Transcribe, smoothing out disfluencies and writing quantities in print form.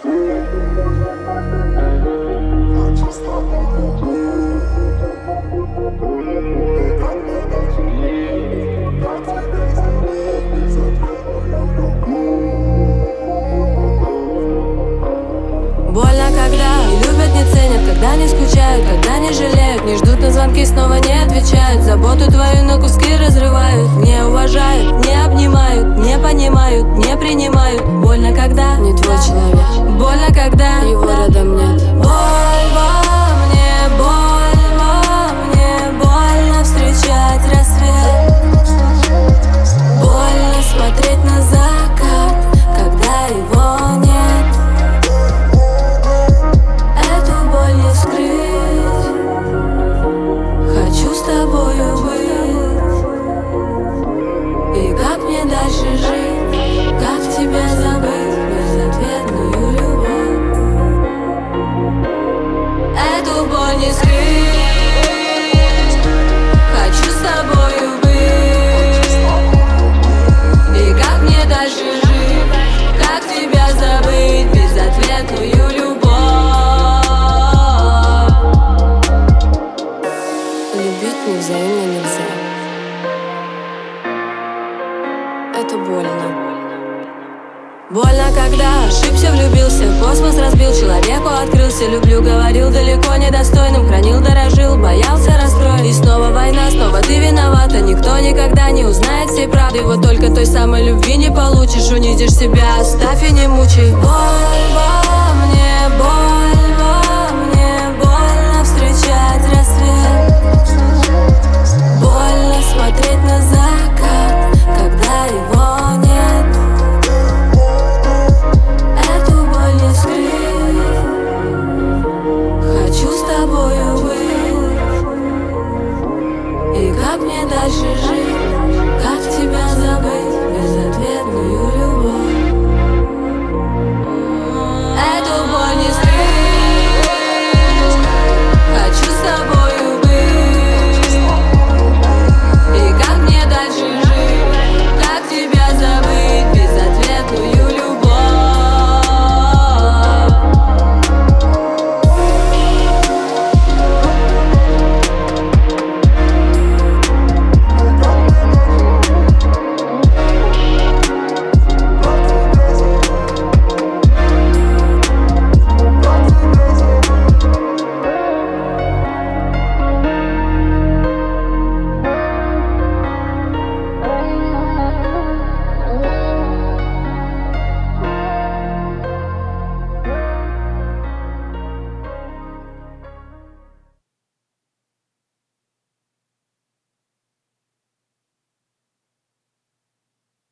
Больно, когда не любят, не ценят, когда не скучают, когда не жалеют, не ждут на звонки, снова не отвечают, заботу твою на куски разрывают, не уважают, не обнимают, не понимают, не принимают. Больно, когда не твой человек, больно, когда его рядом нет. Боль во мне, больно встречать рассвет, больно смотреть на закат, когда его нет. Хочу с тобою быть, и как мне дальше жить, как тебя забыть, безответную любовь. Эту боль не скрыть. Хочу с тобою быть, и как мне дальше жить, как тебя забыть, безответную любовь. Любить невзаимно нельзя. Это больно. Больно, когда ошибся, влюбился, космос разбил, человеку открылся. Люблю, говорил далеко недостойным, хранил, дорожил, боялся расстроить. И снова война, снова ты виновата. Никто никогда не узнает всей правды. Вот только той самой любви не получишь. Унизишь себя, оставь и не мучай. Боль во мне, больно встречать рассвет, больно смотреть на закат, когда его нет. Эту боль не скрыть. Хочу с тобою быть, и как мне дальше жить.